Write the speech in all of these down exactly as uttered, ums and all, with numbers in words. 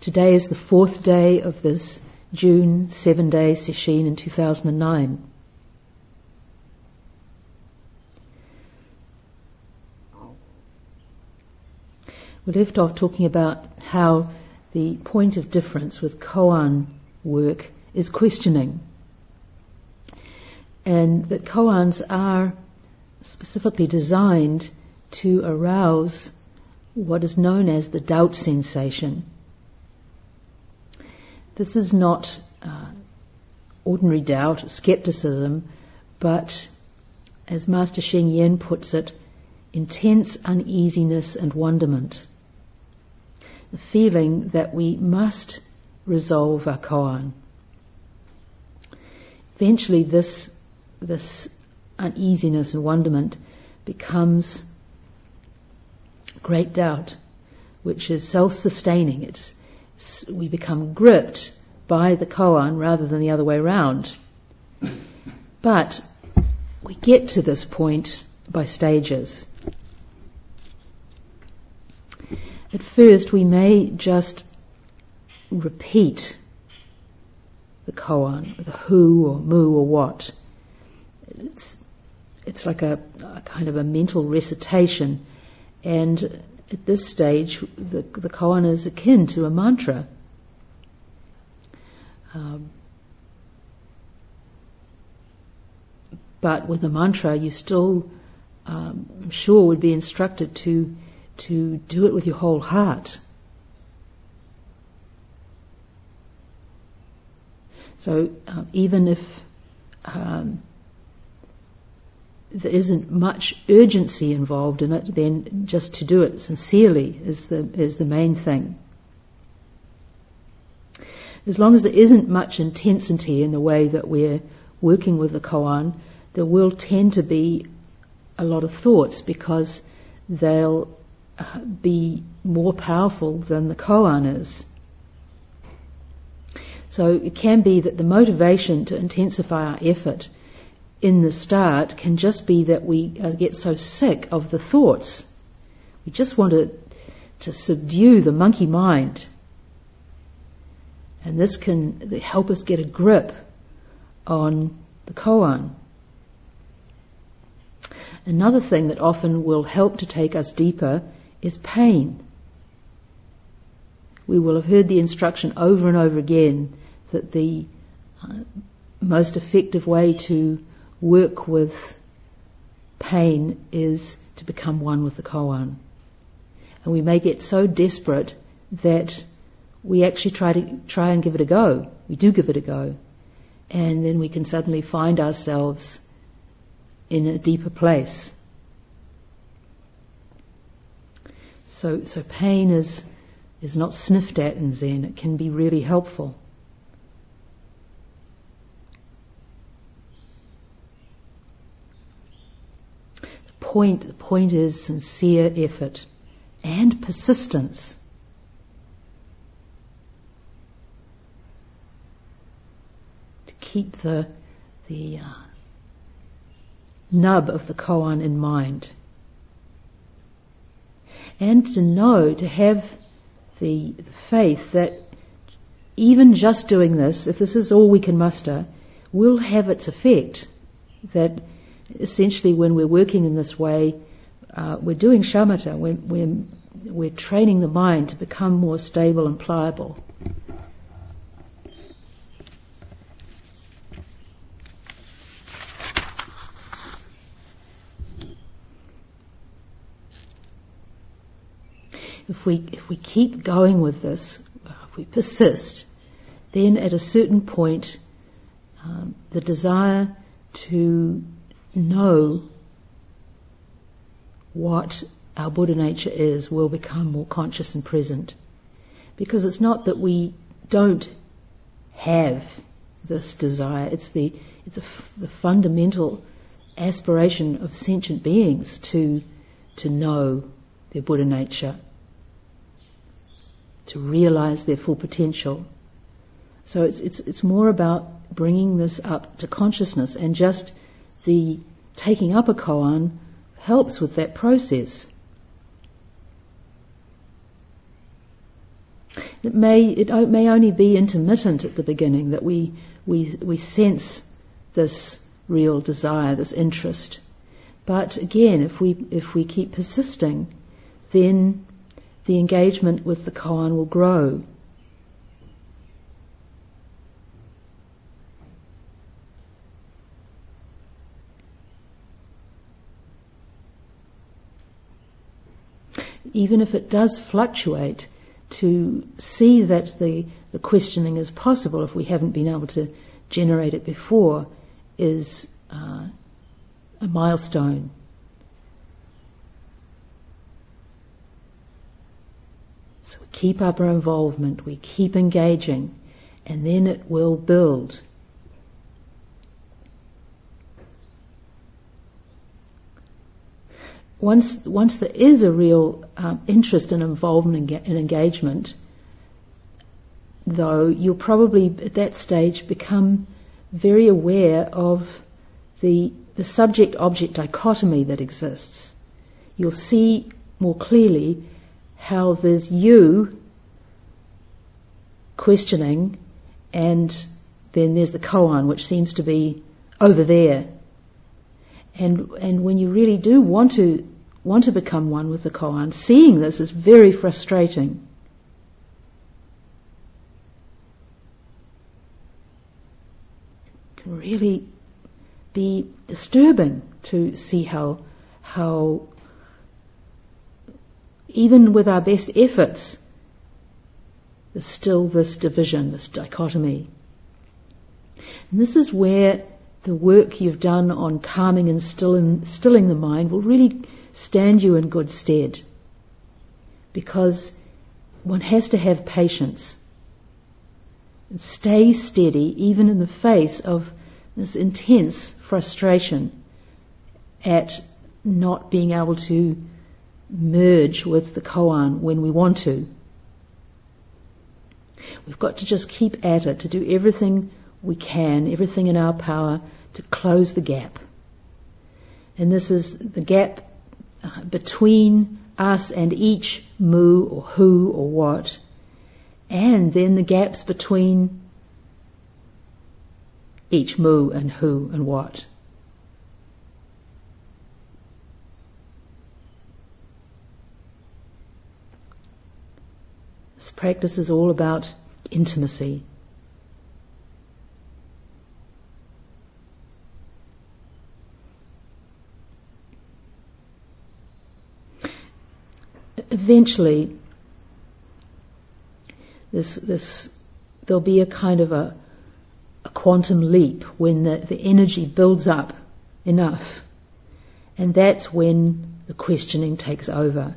Today is the fourth day of this June seven-day sesshin in two thousand nine. We left off talking about how the point of difference with koan work is questioning, and that koans are specifically designed to arouse what is known as the doubt sensation. This is not uh, ordinary doubt, skepticism, but, as Master Sheng Yen puts it, intense uneasiness and wonderment. The feeling that we must resolve our koan. Eventually this, this uneasiness and wonderment becomes great doubt, which is self-sustaining. It's, it's we become gripped by the koan rather than the other way around. But we get to this point by stages. At first, we may just repeat the koan, the who or mu or what. It's, it's like a, a kind of a mental recitation, and at this stage, the, the koan is akin to a mantra. Um, but with a mantra, you still, um, I'm sure, would be instructed to to do it with your whole heart. So um, even if um, there isn't much urgency involved in it, then just to do it sincerely is the is the main thing. As long as there isn't much intensity in the way that we're working with the koan, there will tend to be a lot of thoughts because they'll uh, be more powerful than the koan is. So it can be that the motivation to intensify our effort in the start can just be that we uh, get so sick of the thoughts. We just want to, to subdue the monkey mind. And this can help us get a grip on the koan. Another thing that often will help to take us deeper is pain. We will have heard the instruction over and over again that the uh, most effective way to work with pain is to become one with the koan. And we may get so desperate that we actually try to try and give it a go. We do give it a go. And then we can suddenly find ourselves in a deeper place. So, so pain is, is not sniffed at in Zen. It can be really helpful. The point, the point is sincere effort and persistence. To keep the the uh, nub of the koan in mind. And to know, to have the, the faith that even just doing this, if this is all we can muster, will have its effect. That essentially when we're working in this way, uh, we're doing shamatha, we're, we're, we're training the mind to become more stable and pliable. If we if we keep going with this, if we persist, then at a certain point, um, the desire to know what our Buddha nature is will become more conscious and present. Because it's not that we don't have this desire; it's the it's a f- the fundamental aspiration of sentient beings to to know their Buddha nature, to realize their full potential. So it's it's it's more about bringing this up to consciousness, and just the taking up a koan helps with that process. It may it may only be intermittent at the beginning, that we we we sense this real desire, this interest. But again, if we if we keep persisting, then the engagement with the koan will grow. Even if it does fluctuate, to see that the, the questioning is possible if we haven't been able to generate it before is uh, a milestone. So we keep up our involvement, we keep engaging, and then it will build. Once, once there is a real um, interest and involvement and engagement, though, you'll probably at that stage become very aware of the, the subject-object dichotomy that exists. You'll see more clearly how there's you questioning, and then there's the koan, which seems to be over there. And and when you really do want to want to become one with the koan, seeing this is very frustrating. It can really be disturbing to see how how even with our best efforts, there's still this division, this dichotomy. And this is where the work you've done on calming and stilling, stilling the mind will really stand you in good stead, because one has to have patience and stay steady even in the face of this intense frustration at not being able to merge with the koan when we want to. We've got to just keep at it, to do everything we can, everything in our power to close the gap. And this is the gap uh, between us and each mu or who or what, and then the gaps between each mu and who and what. This practice is all about intimacy. Eventually, this this there'll be a kind of a, a quantum leap when the, the energy builds up enough, and that's when the questioning takes over.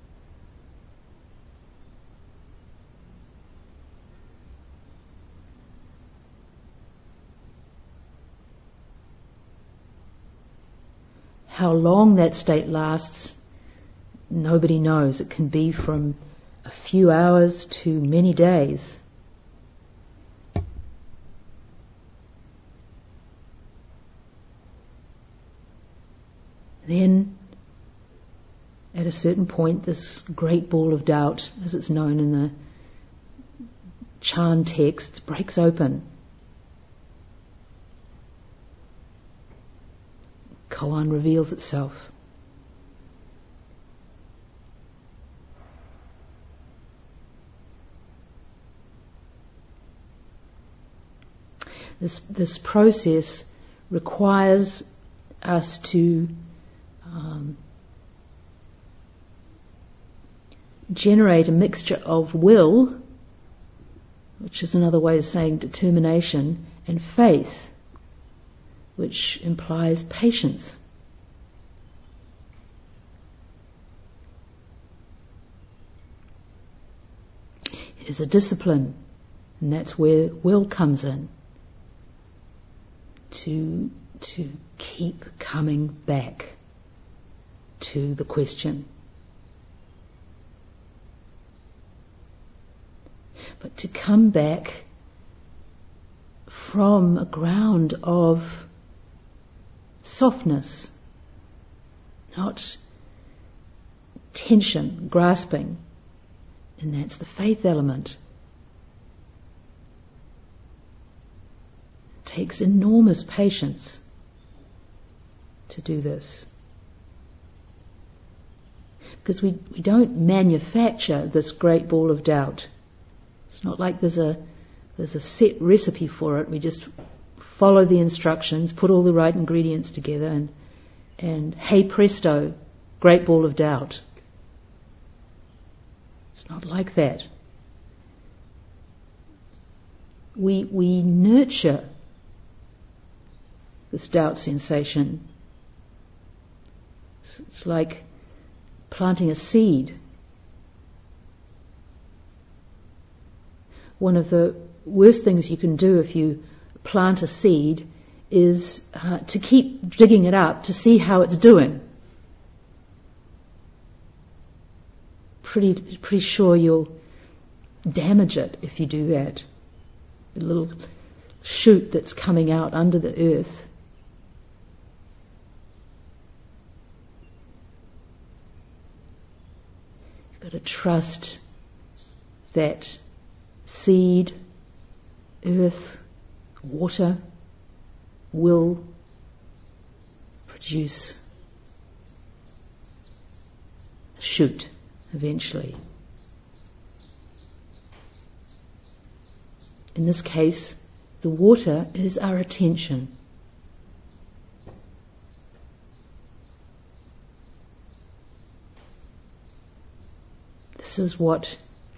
How long that state lasts, nobody knows. It can be from a few hours to many days. Then, at a certain point, this great ball of doubt, as it's known in the Chan texts, breaks open. Koan reveals itself. This this process requires us to um, generate a mixture of will, which is another way of saying determination, and faith, which implies patience. It is a discipline, and that's where will comes in. To, to keep coming back to the question. But to come back from a ground of softness, not tension, grasping, and that's the faith element. takes enormous patience to do this. Because we, we don't manufacture this great ball of doubt. It's not like there's a there's a set recipe for it. We just follow the instructions, put all the right ingredients together, and and hey presto, great ball of doubt. It's not like that. We we nurture this doubt sensation. It's, it's like planting a seed. One of the worst things you can do if you plant a seed is uh, to keep digging it up to see how it's doing. Pretty, pretty sure you'll damage it if you do that. A little shoot that's coming out under the earth. You've got to trust that seed, earth, water will produce a shoot eventually. In this case, the water is our attention. This is what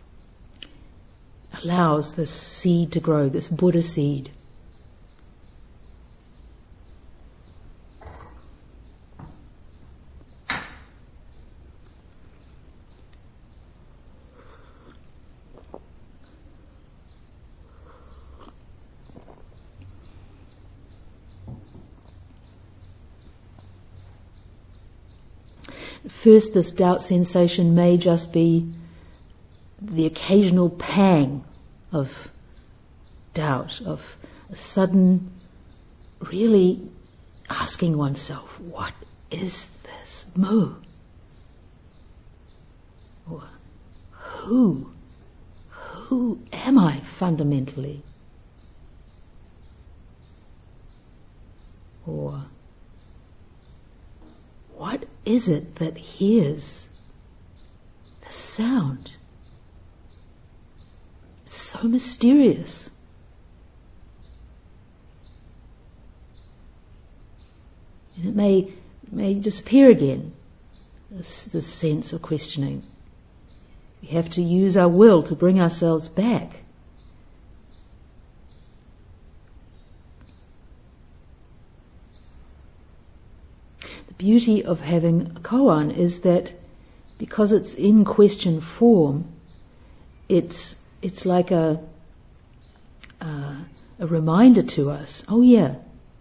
allows this seed to grow, this Buddha seed. First, this doubt sensation may just be the occasional pang of doubt, of a sudden really asking oneself, what is this mo? Or who? Who am I fundamentally? Or what is it that hears the sound? It's so mysterious. And it may may disappear again, this, this sense of questioning. We have to use our will to bring ourselves back. The beauty of having a koan is that because it's in question form, it's it's like a uh, a reminder to us. Oh yeah,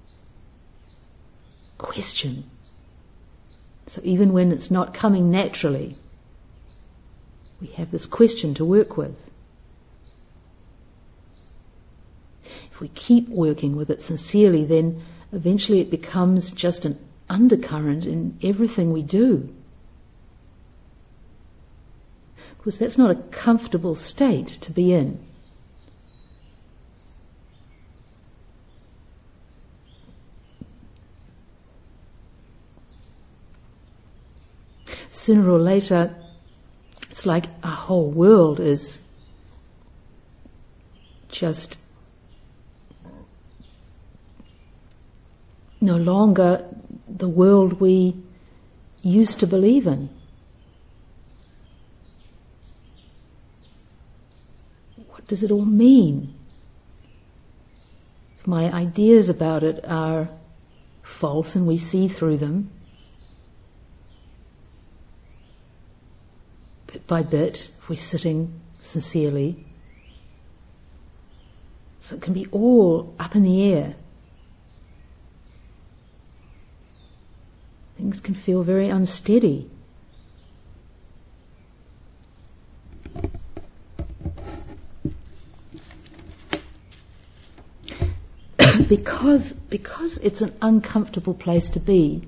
question. So even when it's not coming naturally, we have this question to work with. If we keep working with it sincerely, then eventually it becomes just an undercurrent in everything we do. Because that's not a comfortable state to be in. Sooner or later, it's like our whole world is just no longer the world we used to believe in. What does it all mean? If my ideas about it are false and we see through them, bit by bit, if we're sitting sincerely, so it can be all up in the air. Things can feel very unsteady. because, because it's an uncomfortable place to be,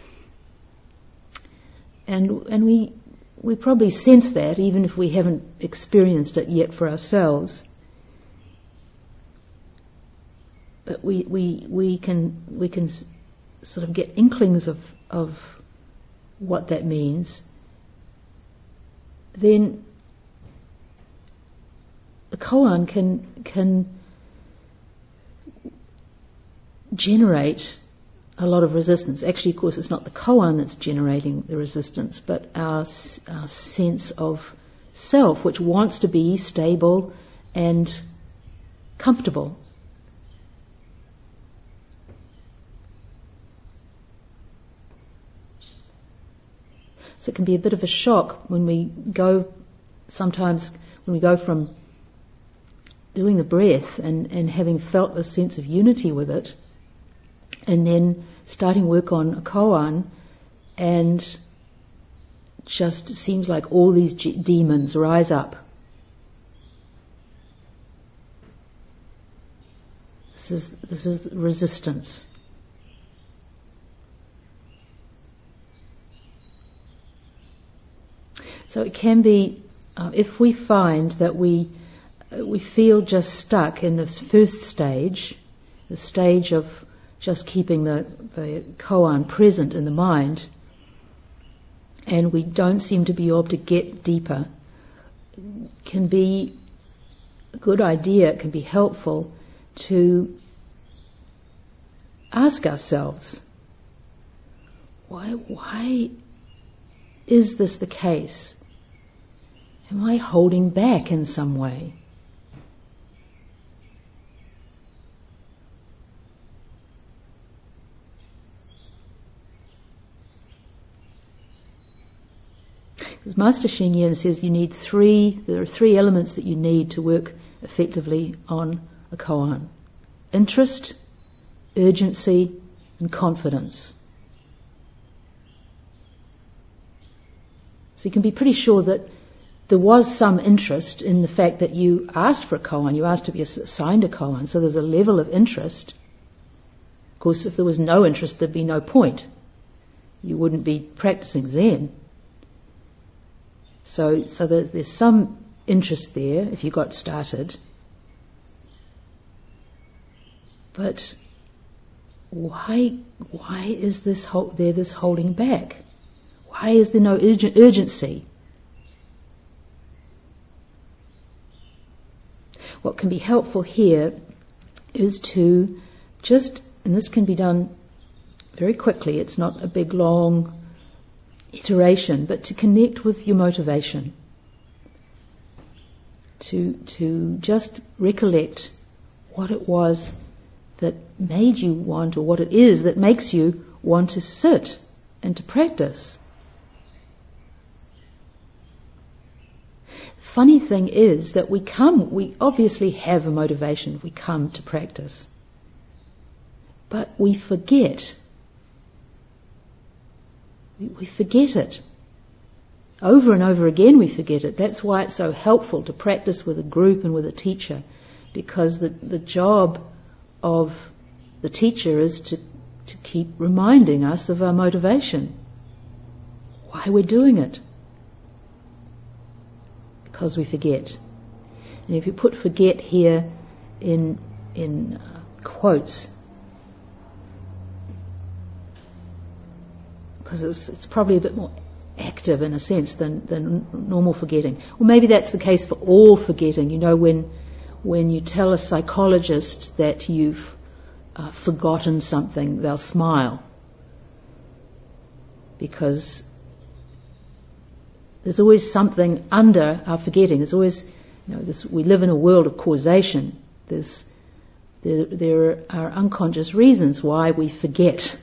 and and we we probably sense that even if we haven't experienced it yet for ourselves. but we, we, we can we can s- sort of get inklings of of what that means, then the koan can can generate a lot of resistance. Actually, of course, it's not the koan that's generating the resistance, but our, our sense of self, which wants to be stable and comfortable. So it can be a bit of a shock when we go, sometimes when we go from doing the breath and, and having felt a sense of unity with it, and then starting work on a koan, and just seems like all these g- demons rise up. This is this is resistance. So it can be, uh, if we find that we uh, we feel just stuck in this first stage, the stage of just keeping the, the koan present in the mind, and we don't seem to be able to get deeper, can be a good idea, it can be helpful to ask ourselves, why, why is this the case? Am I holding back in some way? Because Master Sheng Yen says you need three, there are three elements that you need to work effectively on a koan: interest, urgency, and confidence. So you can be pretty sure that there was some interest in the fact that you asked for a koan, you asked to be assigned a koan, so there's a level of interest. Of course, if there was no interest, there'd be no point. You wouldn't be practicing Zen. So, so there's, there's some interest there if you got started. But why, why is this hold, there this holding back? Why is there no urgen- urgency? What can be helpful here is to just, and this can be done very quickly, it's not a big long iteration, but to connect with your motivation. To, to just recollect what it was that made you want, or what it is that makes you want to sit and to practice. Funny thing is that we come, we obviously have a motivation, we come to practice. But we forget. We, we forget it. Over and over again we forget it. That's why it's so helpful to practice with a group and with a teacher, because the, the job of the teacher is to, to keep reminding us of our motivation, why we're doing it. Because we forget. And if you put forget here in in uh, quotes, because it's, it's probably a bit more active in a sense than, than normal forgetting. Or maybe that's the case for all forgetting. You know, when when you tell a psychologist that you've uh, forgotten something, they'll smile, because there's always something under our forgetting. There's always, you know, this, we live in a world of causation. There's, there, there are unconscious reasons why we forget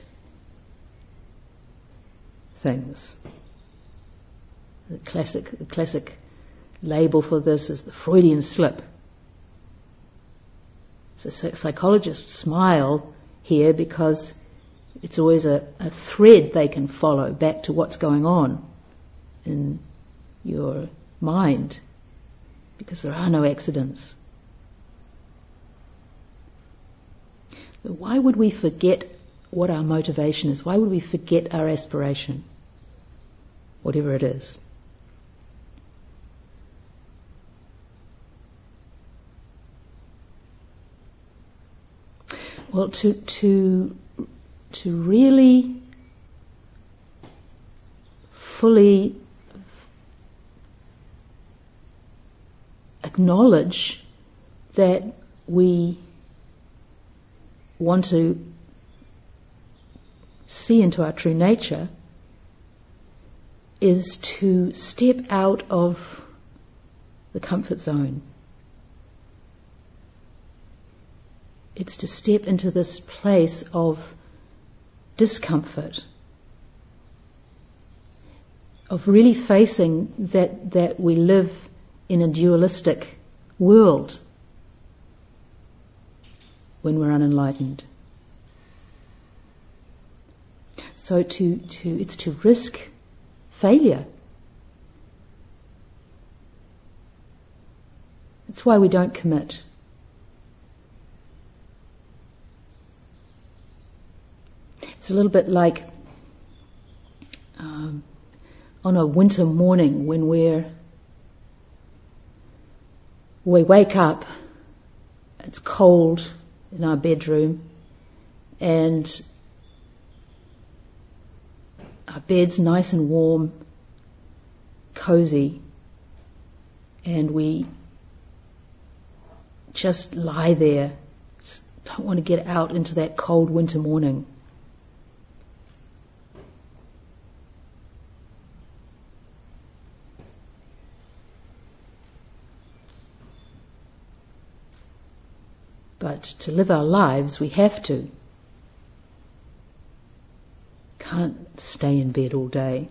things. The classic, the classic label for this is the Freudian slip. So psychologists smile here because it's always a, a thread they can follow back to what's going on in your mind, because there are no accidents. But why would we forget what our motivation is? Why would we forget our aspiration, whatever it is? Well, to to to really fully acknowledge that we want to see into our true nature is to step out of the comfort zone. It's to step into this place of discomfort, of really facing that, that we live in a dualistic world when we're unenlightened. So to, to it's to risk failure. That's why we don't commit. It's a little bit like um, on a winter morning when we're we wake up, it's cold in our bedroom, and our bed's nice and warm, cozy, and we just lie there, don't want to get out into that cold winter morning. But to live our lives, we have to. Can't stay in bed all day.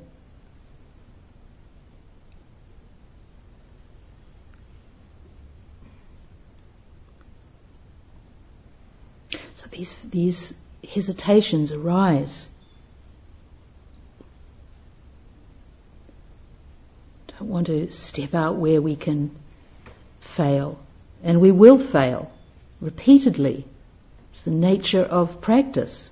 So these these hesitations arise. Don't want to step out where we can fail, and we will fail. Repeatedly. It's the nature of practice.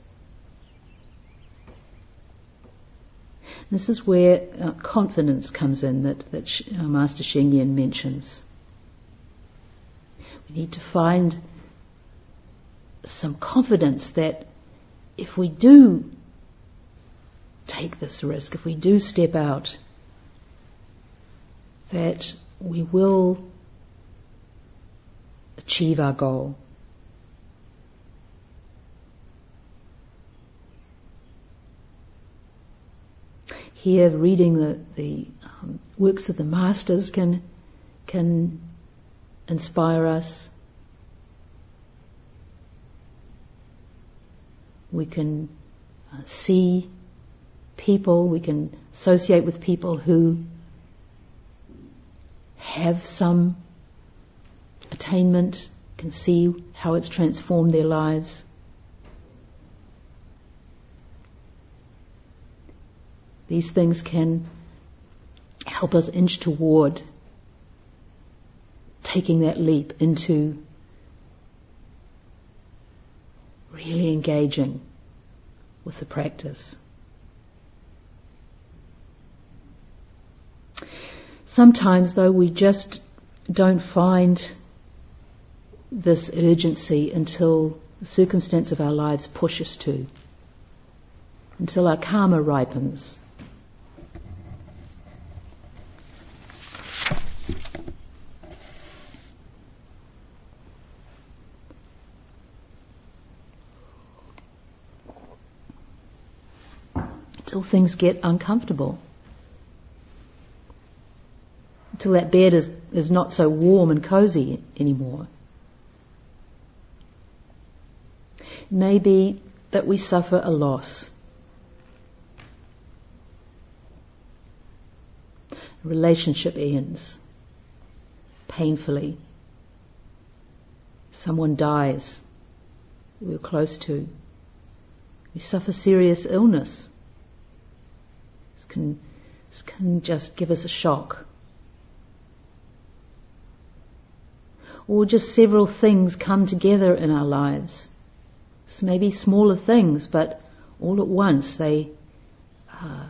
This is where uh, confidence comes in that, that Sh- uh, Master Sheng Yen mentions. We need to find some confidence that if we do take this risk, if we do step out, that we will achieve our goal. Here, reading the, the um, works of the masters can, can inspire us. We can uh, see people, we can associate with people who have some attainment, can see how it's transformed their lives. These things can help us inch toward taking that leap into really engaging with the practice. Sometimes, though, we just don't find this urgency until the circumstance of our lives push us to, until our karma ripens. Until things get uncomfortable. Until that bed is, is not so warm and cozy anymore. It may be that we suffer a loss. A relationship ends painfully. Someone dies we were close to. We suffer serious illness. This can, this can just give us a shock. Or just several things come together in our lives. It's maybe smaller things, but all at once they uh,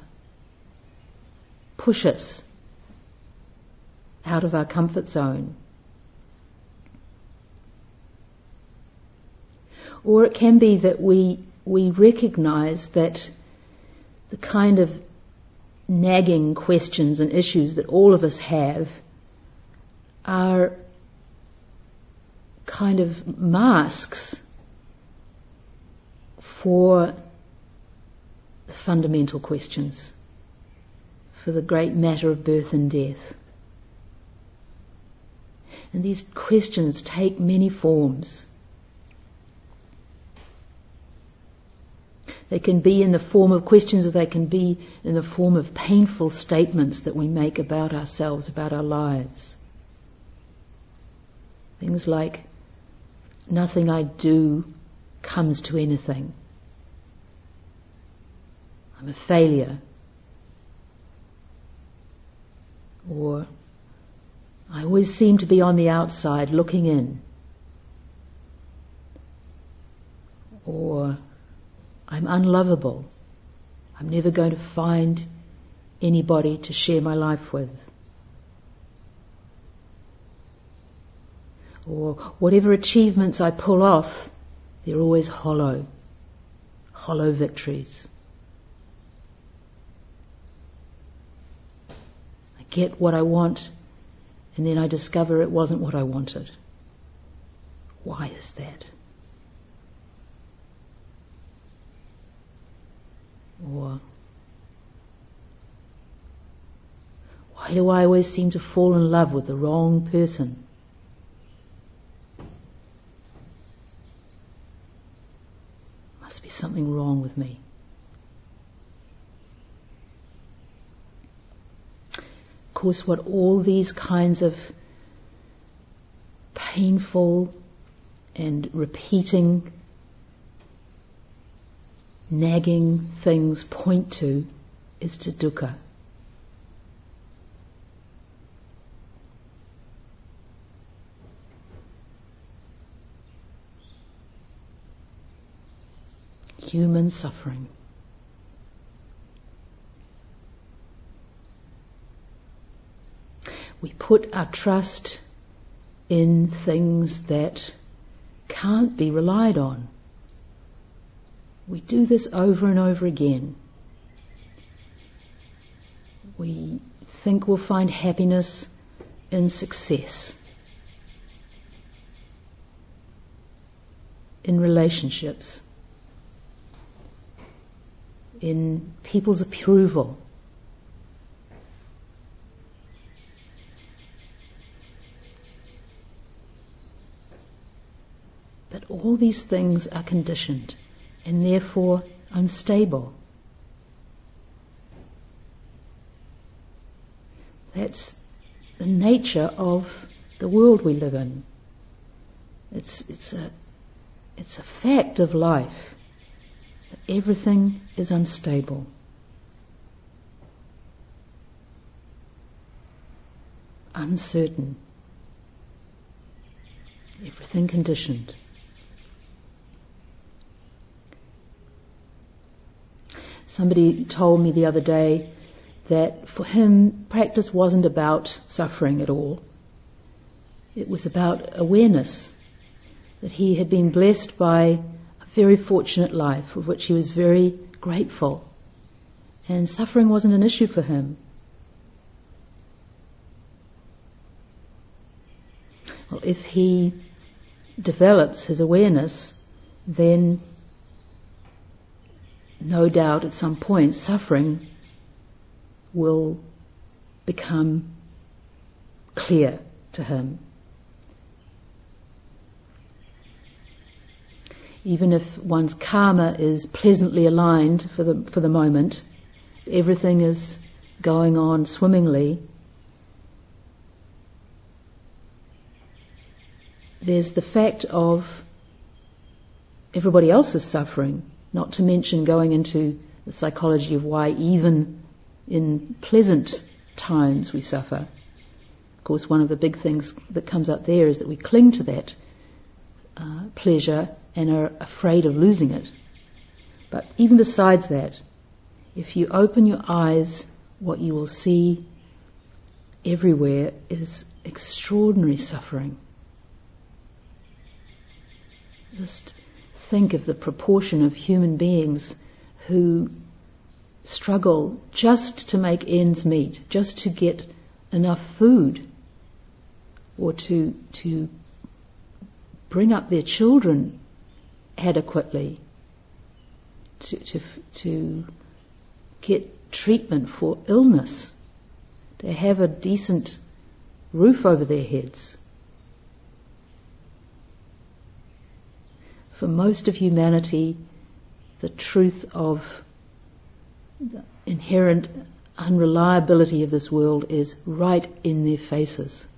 push us out of our comfort zone. Or it can be that we we recognise that the kind of nagging questions and issues that all of us have are kind of masks for the fundamental questions, for the great matter of birth and death. And these questions take many forms. They can be in the form of questions, or they can be in the form of painful statements that we make about ourselves, about our lives. Things like, nothing I do comes to anything. I'm a failure. Or, I always seem to be on the outside looking in. Or, I'm unlovable. I'm never going to find anybody to share my life with. Or, whatever achievements I pull off, they're always hollow, hollow victories. I get what I want, and then I discover it wasn't what I wanted. Why is that? Or, why do I always seem to fall in love with the wrong person? Must be something wrong with me. Of course, what all these kinds of painful and repeating, nagging things point to is to dukkha. Human suffering. We put our trust in things that can't be relied on. We do this over and over again. We think we'll find happiness in success, in relationships, in people's approval. But all these things are conditioned and therefore unstable. That's the nature of the world we live in. It's, it's, a, it's a fact of life. Everything is unstable. Uncertain. Everything conditioned. Somebody told me the other day that for him, practice wasn't about suffering at all. It was about awareness, that he had been blessed by very fortunate life, of which he was very grateful. And suffering wasn't an issue for him. Well, if he develops his awareness, then no doubt at some point suffering will become clear to him. Even if one's karma is pleasantly aligned for the for the moment, everything is going on swimmingly, there's the fact of everybody else is suffering, not to mention going into the psychology of why even in pleasant times we suffer. Of course, one of the big things that comes up there is that we cling to that uh, pleasure and are afraid of losing it. But even besides that, if you open your eyes, what you will see everywhere is extraordinary suffering. Just think of the proportion of human beings who struggle just to make ends meet, just to get enough food, or to to bring up their children adequately, to to to get treatment for illness, to have a decent roof over their heads. For most of humanity, the truth of the inherent unreliability of this world is right in their faces.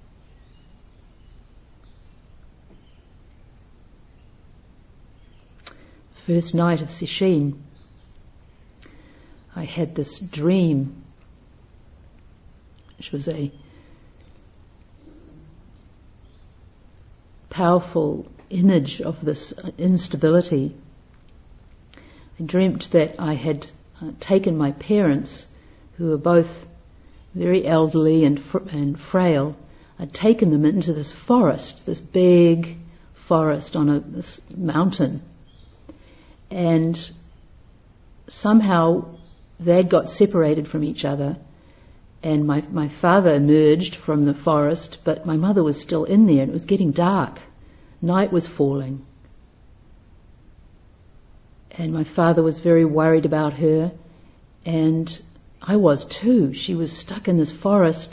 First night of Sesshin, I had this dream, which was a powerful image of this instability. I dreamt that I had uh, taken my parents, who were both very elderly and, fr- and frail, I'd taken them into this forest, this big forest on a this mountain, and somehow they'd got separated from each other, and my, my father emerged from the forest, but my mother was still in there, and it was getting dark. Night was falling. And my father was very worried about her, and I was too. She was stuck in this forest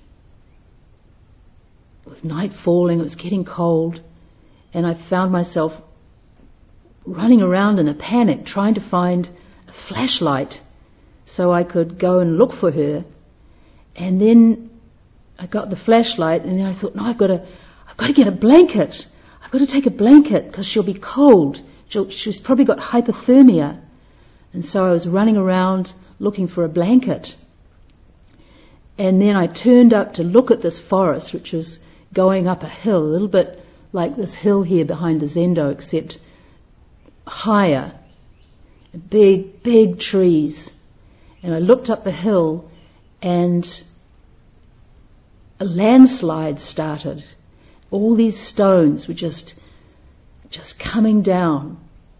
with night falling, it was getting cold, and I found myself running around in a panic, trying to find a flashlight so I could go and look for her. And then I got the flashlight, and then I thought, no, I've got to, I've got to get a blanket. I've got to take a blanket because she'll be cold. She'll, she's probably got hypothermia. And so I was running around looking for a blanket. And then I turned up to look at this forest, which was going up a hill, a little bit like this hill here behind the Zendo, except higher. Big, big trees. And I looked up the hill, and a landslide started. All these stones were just, just coming down.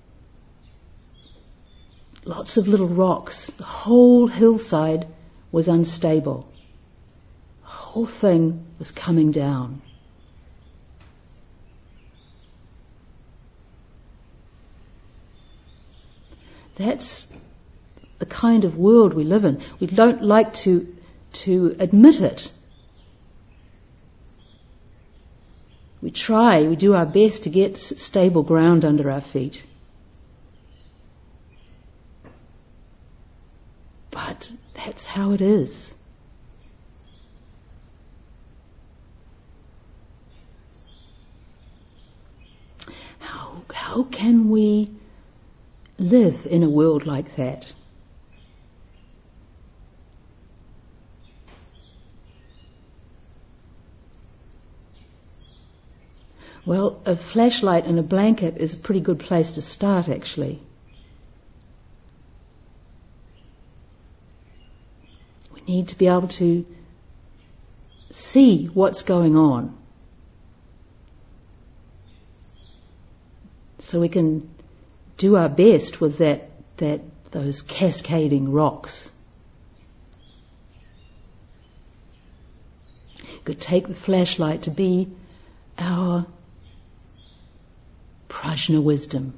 Lots of little rocks. The whole hillside was unstable. The whole thing was coming down. That's the kind of world we live in. We don't like to, to admit it. We try, we do our best to get stable ground under our feet. But that's how it is. How, how can we live in a world like that? Well, a flashlight and a blanket is a pretty good place to start, actually. We need to be able to see what's going on, so we can do our best with that, that those cascading rocks. You could take the flashlight to be our prajna wisdom.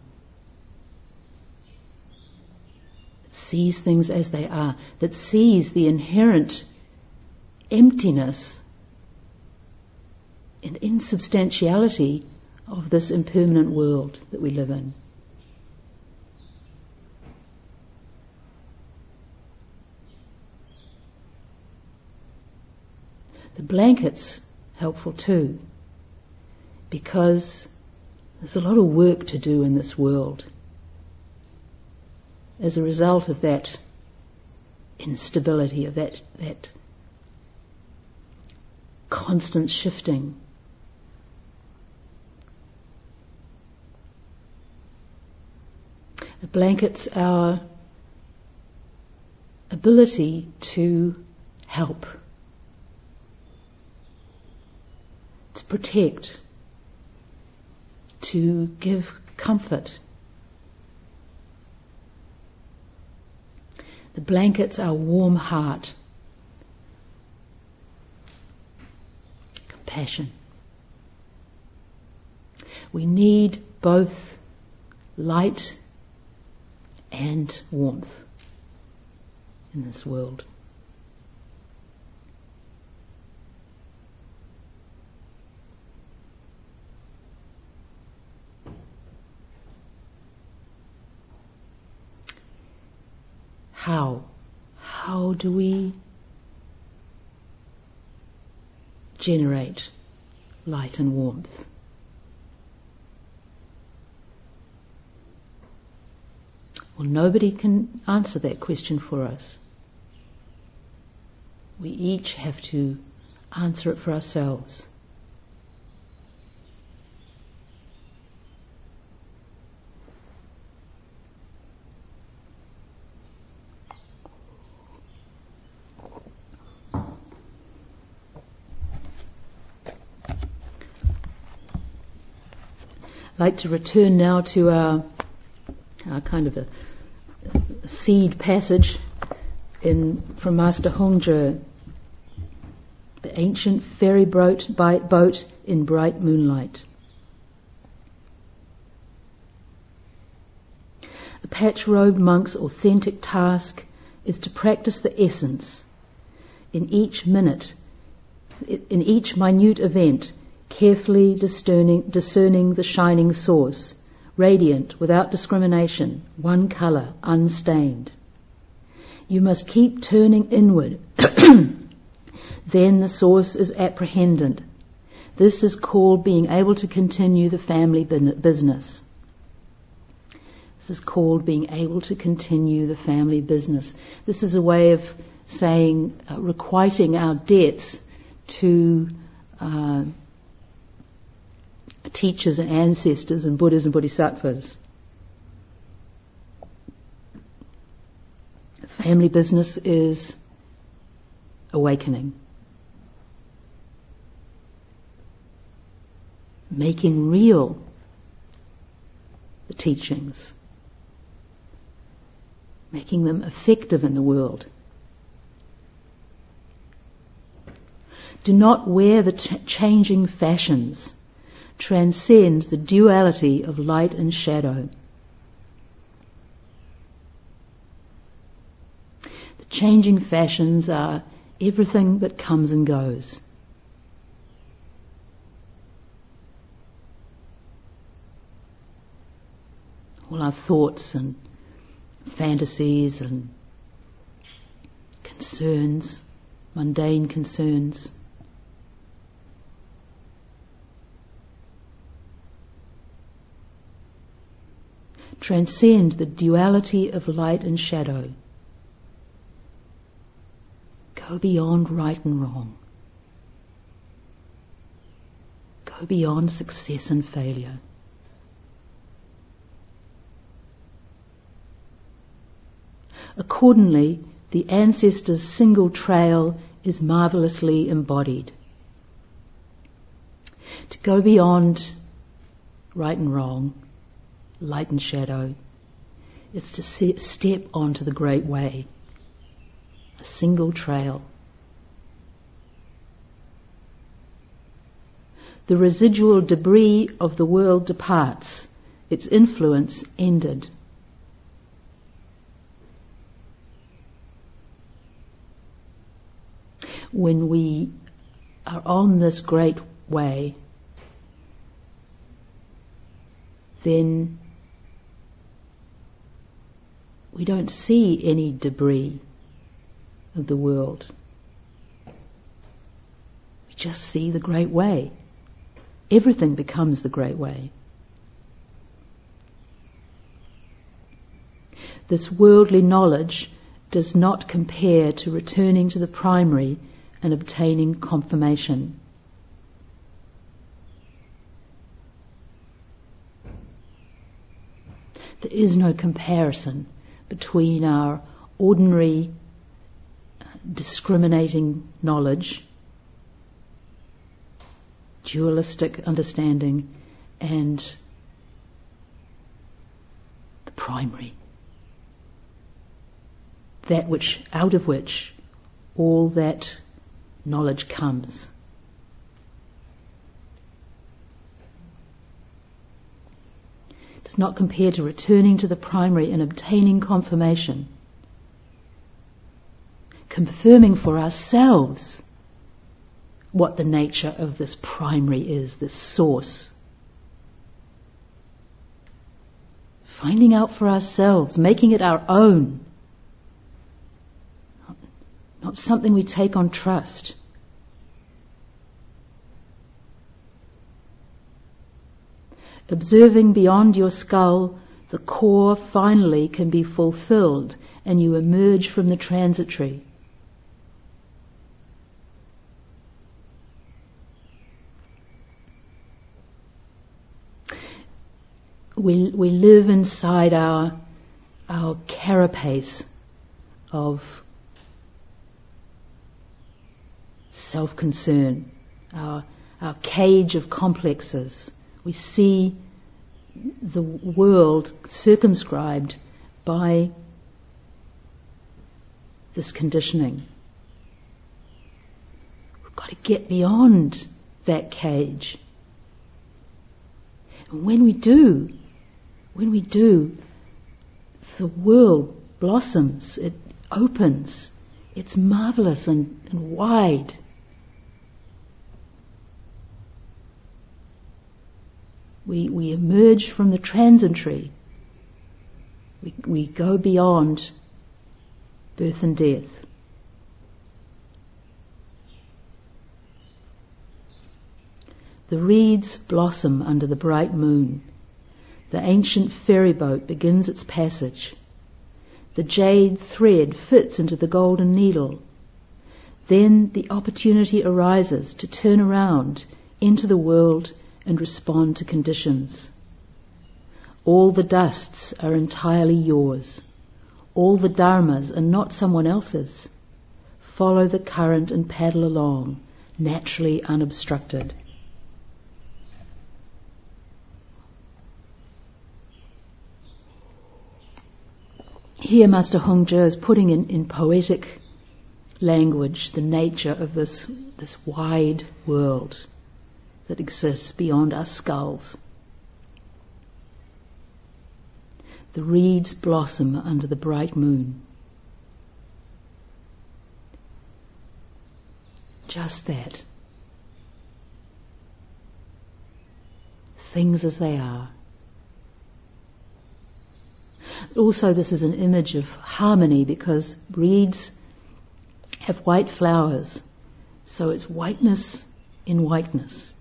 That sees things as they are, that sees the inherent emptiness and insubstantiality of this impermanent world that we live in. The blanket's helpful too, because there's a lot of work to do in this world as a result of that instability, of that, that constant shifting. The blanket's our ability to help, to protect, to give comfort. The blanket's our warm heart. Compassion. We need both light and warmth in this world. How? How do we generate light and warmth? Well, nobody can answer that question for us. We each have to answer it for ourselves. I'd like to return now to our, our kind of a, a seed passage in from Master Hongzhi, the ancient ferry boat, boat in bright moonlight. A patch-robed monk's authentic task is to practice the essence in each minute, in each minute event, carefully discerning, discerning the shining source, radiant, without discrimination, one colour, unstained. You must keep turning inward. Then the source is apprehended. This is called being able to continue the family business. This is called being able to continue the family business. This is a way of saying, uh, requiting our debts to uh, teachers and ancestors and Buddhas and Bodhisattvas. Family business is awakening. Making real the teachings. Making them effective in the world. Do not wear the ch- changing fashions. Transcend the duality of light and shadow. The changing fashions are everything that comes and goes. All our thoughts and fantasies and concerns, mundane concerns. Transcend the duality of light and shadow. Go beyond right and wrong. Go beyond success and failure. Accordingly, the ancestors' single trail is marvellously embodied. To go beyond right and wrong, light and shadow, is to se- step onto the great way, a single trail. The residual debris of the world departs, its influence ended. When we are on this great way, then we don't see any debris of the world. We just see the great way. Everything becomes the great way. This worldly knowledge does not compare to returning to the primary and obtaining confirmation. There is no comparison between our ordinary discriminating knowledge, dualistic understanding, and primary. That which, out of which all that knowledge comes. It does not compare to returning to the primary and obtaining confirmation, confirming for ourselves what the nature of this primary is, this source. Finding out for ourselves, making it our own. Not, not something we take on trust. Observing beyond your skull, the core finally can be fulfilled and you emerge from the transitory. We, we live inside our, our carapace of self-concern, our, our cage of complexes. We see the world circumscribed by this conditioning. We've got to get beyond that cage. And when we do, When we do, the world blossoms, it opens, it's marvelous and, and wide. We, we emerge from the transitory. We, we go beyond birth and death. The reeds blossom under the bright moon. The ancient ferry boat begins its passage. The jade thread fits into the golden needle. Then the opportunity arises to turn around into the world and respond to conditions. All the dusts are entirely yours. All the dharmas are not someone else's. Follow the current and paddle along, naturally unobstructed. Here Master Hong Zhe is putting in, in poetic language the nature of this, this wide world that exists beyond our skulls. The reeds blossom under the bright moon. Just that. Things as they are. Also, this is an image of harmony because reeds have white flowers, so it's whiteness in whiteness.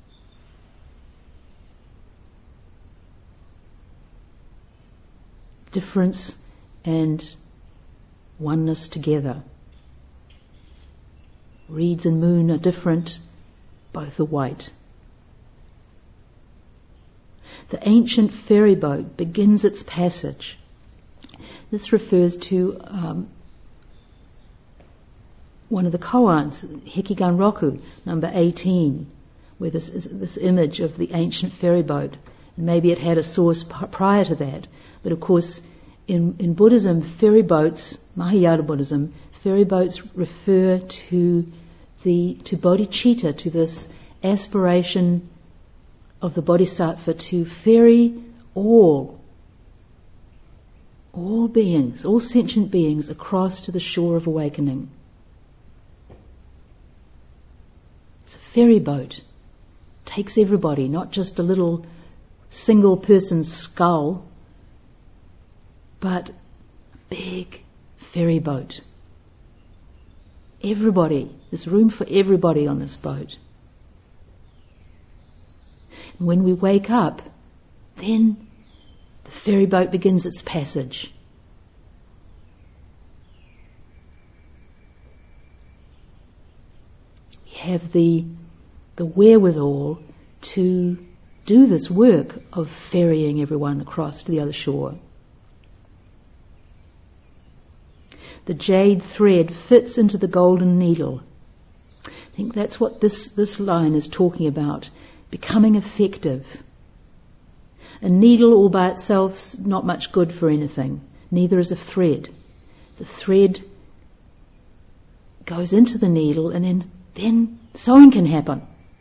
Difference and oneness together. Reeds and moon are different, both are white. The ancient ferry boat begins its passage. This refers to um, one of the koans, Hekigan Roku, number eighteen, where this is this image of the ancient ferry boat. Maybe it had a source p- prior to that, but of course, in, in Buddhism, ferry boats, Mahayana Buddhism, ferry boats refer to the to bodhicitta, to this aspiration of the bodhisattva to ferry all, all beings, all sentient beings across to the shore of awakening. It's a ferry boat. Takes everybody, not just a little single person's skull, but a big ferry boat. Everybody, there's room for everybody on this boat. When we wake up, then the ferry boat begins its passage. We have the, the wherewithal to do this work of ferrying everyone across to the other shore. The jade thread fits into the golden needle. I think that's what this, this line is talking about. Becoming effective. A needle all by itself's not much good for anything. Neither is a thread. The thread goes into the needle, and then, then sewing can happen.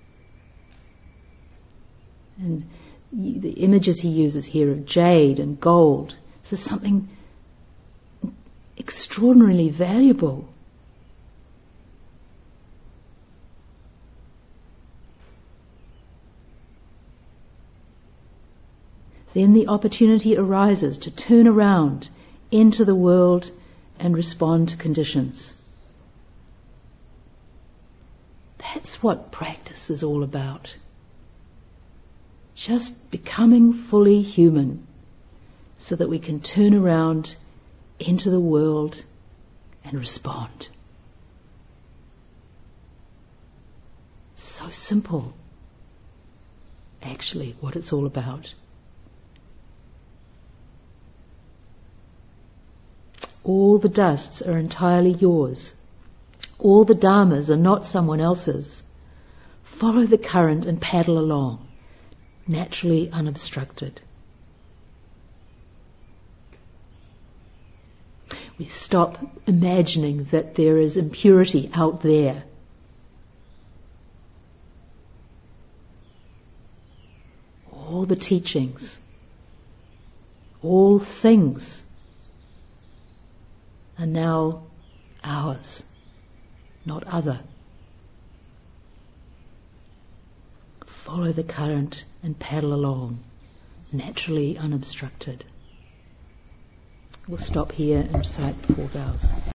And the images he uses here of jade and gold, this is something extraordinarily valuable. Then the opportunity arises to turn around, enter the world, and respond to conditions. That's what practice is all about. Just becoming fully human so that we can turn around, enter the world, and respond. It's so simple, actually, what it's all about. All the dusts are entirely yours. All the dharmas are not someone else's. Follow the current and paddle along, naturally unobstructed. We stop imagining that there is impurity out there. All the teachings, all things are now ours, not other. Follow the current and paddle along, naturally unobstructed. We'll stop here and recite the four vows.